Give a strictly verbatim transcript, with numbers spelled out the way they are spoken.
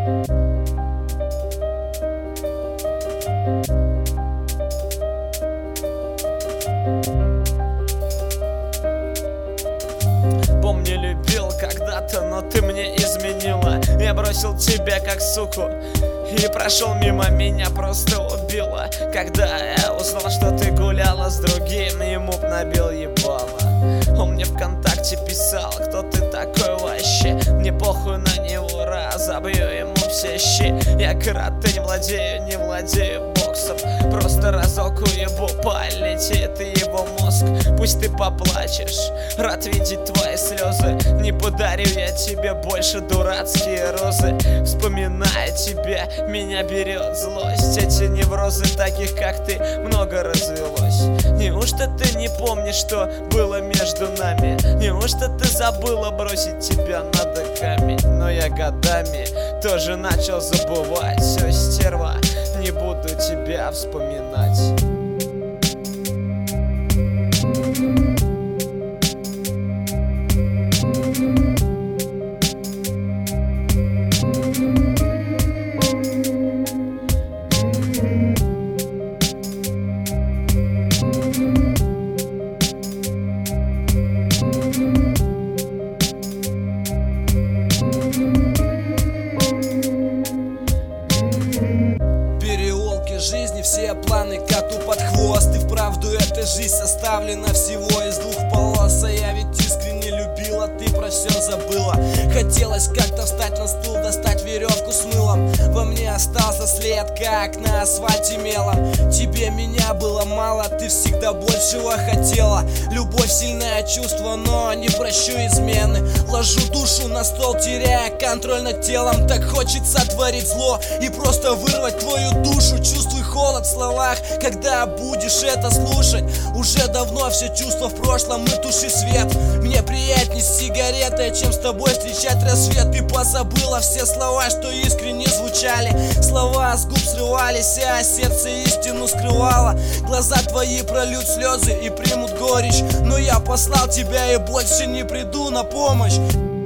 Помню, любил когда-то, но ты мне изменила. Я бросил тебя как суку и прошел мимо, меня просто убило. Когда я узнал, что ты гуляла с другим, ему б набил ебало. Он мне ВКонтакте писал: кто ты такой вообще? Мне похуй на него, разобью ему все щи. Я карате не владею, не владею боксом, просто разок уебу, полетит и его мозг. Пусть ты поплачешь, рад видеть твои слезы. Не подарю я тебе больше дурацкие розы. Вспоминая тебя, меня берет злость. Эти неврозы таких, как ты, много развелось. Неужто ты не помнишь, что было между нами? Неужто ты забыла бросить, тебя надо камень? Но я годами тоже начал забывать. Все, стерва, не буду тебя вспоминать. Жизни все планы коту под хвост. И вправду эта жизнь составлена всего из двух полос. А я ведь искренне любила, ты про все забыла. Хотелось как-то встать на стул, достать веревку с мылом. Во мне остался след, как на асфальте мелом. Тебе меня было мало, ты всегда большего хотела. Любовь сильное чувство, но не прощу измены. Ложу душу на стол, теряя контроль над телом. Так хочется творить зло и просто вырвать твою душу. Чувствуй холод в словах, когда будешь это слушать. Уже давно все чувства в прошлом, и туши свет. Мне приятней с сигаретой, чем с тобой встречать рассвет. Ты позабыла все слова, что искренне звучали. Слова с губ срывались, а сердце истину скрывало. Глаза твои прольют слезы и примут горечь. Но я послал тебя и больше не приду на помощь.